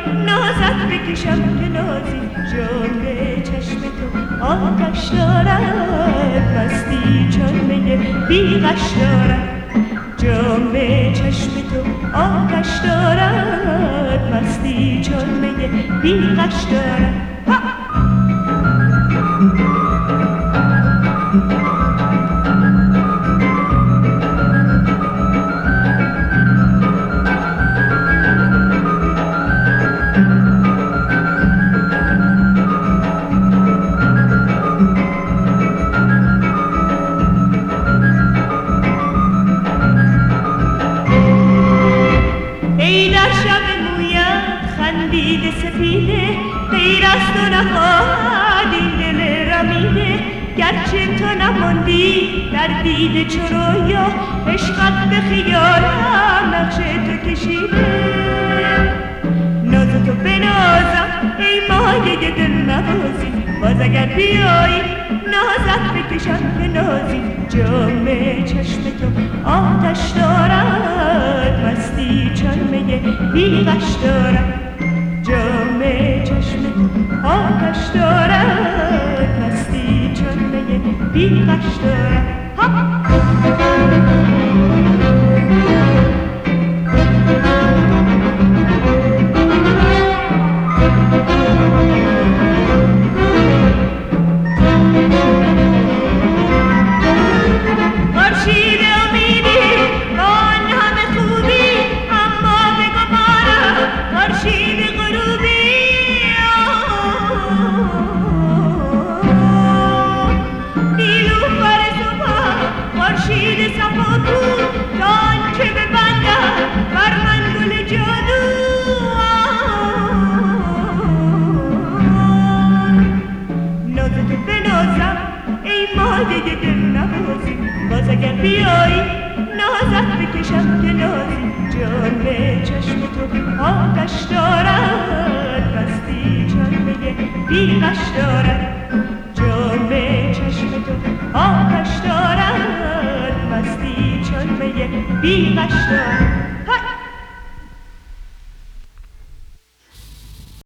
نازت بکشم که نازی جلوه چشم تو آتش دارد مستی چون میگه بیغش دارد جلوه چشم تو آتش دارد مستی چون میگه بیغش دارد خندیده سفیده غیر از تو نخواهد این دل رمیده گرچه تو نماندی در دیده چو رویا عشقت به خیالم نقش تو کشیده ناز تو بنازم ای مایه دل نوازی باز اگر بیایی نازت بکشم که نازی جام چشم تو آتش دارد مستی چون میگه بیغش دارد جام چشم تو آتش دارد مستی چون میگه بیغش دارد باز اگر بیایی نازت بکشم که نازی جام چشم تو آتش دارد مستی چون میگه بیغش دارد جام چشم تو آتش دارد مستی چون میگه بیغش دارد